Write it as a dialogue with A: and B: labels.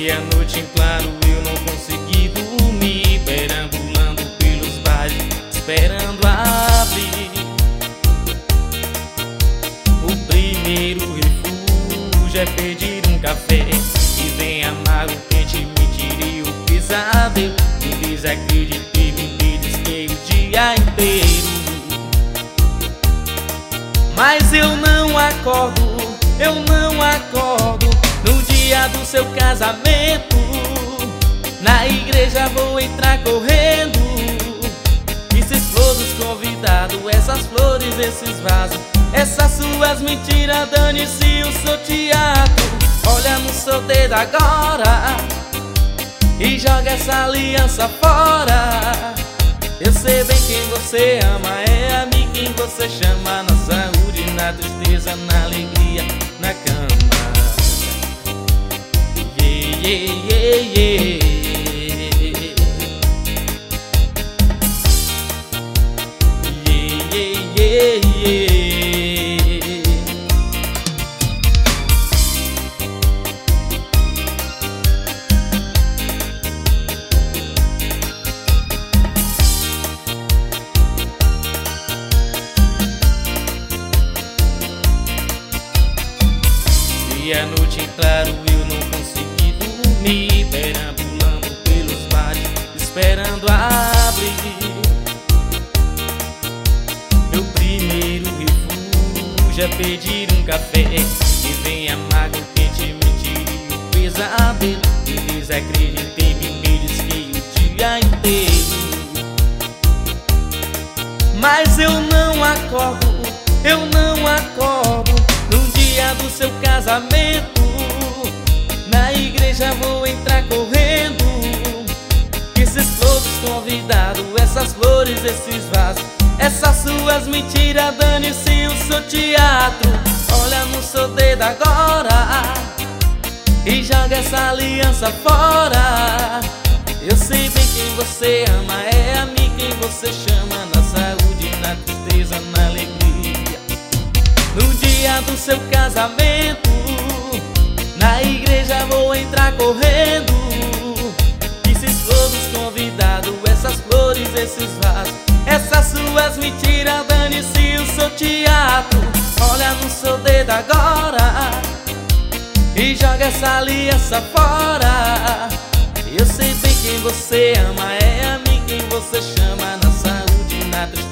A: E a noite em claro eu não consegui dormir, perambulando pelos bares, esperando abrir. O primeiro refúgio é pedir um café que vem amargo, quente, me tire o pesadelo. Me desacreditei, me belisquei o dia inteiro. Mas eu não acordo no dia do seu casamento. Na igreja vou entrar correndo. E se expor dos convidados, essas flores, esses vasos, essas suas mentiras, dane-se o seu teatro. Olha no seu dedo agora e joga essa aliança fora. Eu sei bem quem você ama, é a mim quem você chama. Na saúde, na tristeza, na alegria, na cama. Yeah, yeah, yeah, yeah. Yeah, yeah, yeah, yeah. E a noite em claro eu não consegui dormir, perambulando pelos bares, esperando abrir. Meu primeiro refúgio é pedir um café que vem amargo, quente, me tire o pesadelo. Me desacreditei, me belisquei o dia inteiro. Mas eu não acordo no dia do seu casamento. Na igreja vou entrar correndo. Esses flores convidados, essas flores, esses vasos, essas suas mentiras, dane-se o seu teatro. Olha no seu dedo agora e joga essa aliança fora. Eu sei bem quem você ama, é a mim quem você chama. Na saúde, na tristeza, na alegria, no dia do seu casamento. Na igreja vou entrar correndo. E se expor dos convidados, essas flores, esses vasos, essas suas mentiras, dane-se o seu teatro. Olha no seu dedo agora e joga essa aliança fora. Eu sei bem quem você ama, é a mim quem você chama. Na saúde, na tristeza,